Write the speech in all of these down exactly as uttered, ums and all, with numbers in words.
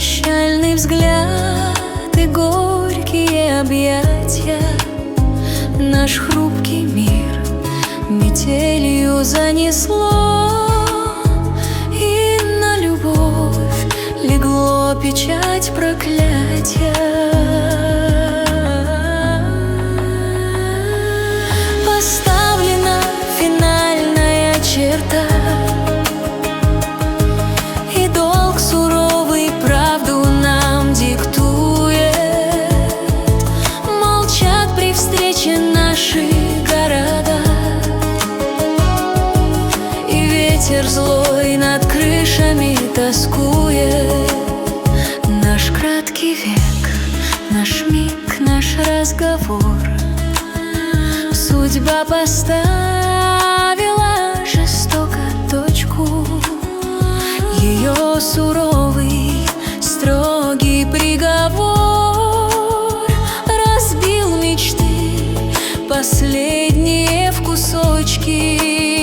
Прощальный взгляд и горькие объятия. Наш хрупкий мир метелью занесло, и на любовь легло печать проклятия. Поставлена финальная черта, и долг суровый правду нам диктует. Молчат при встрече наши города, и ветер злой над крышами тоскует. Наш краткий век, наш миг, наш разговор судьба поставила жестоко точку. Ее суровый, строгий приговор разбил мечты последние в кусочки.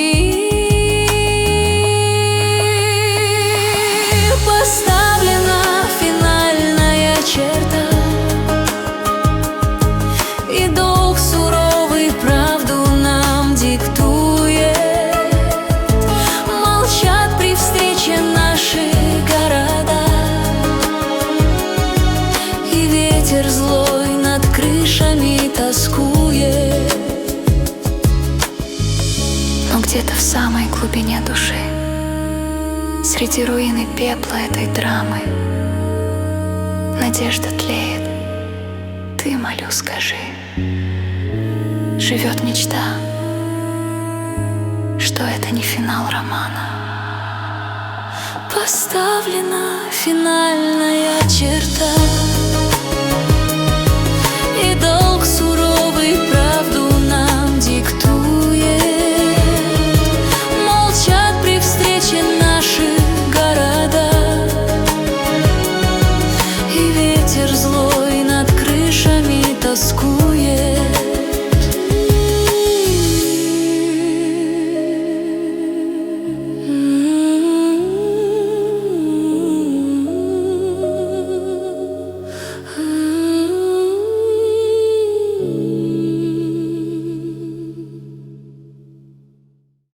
Поставлена финальная черта, и долг суровый правду нам диктует. Молчат при встрече наши города, и ветер злой над крышами тоскует. Но где-то в самой глубине души, среди руин и пепла этой драмы, надежда тлеет. Ты, молю, скажи, живет мечта, что это не финал романа. Поставлена финальная черта,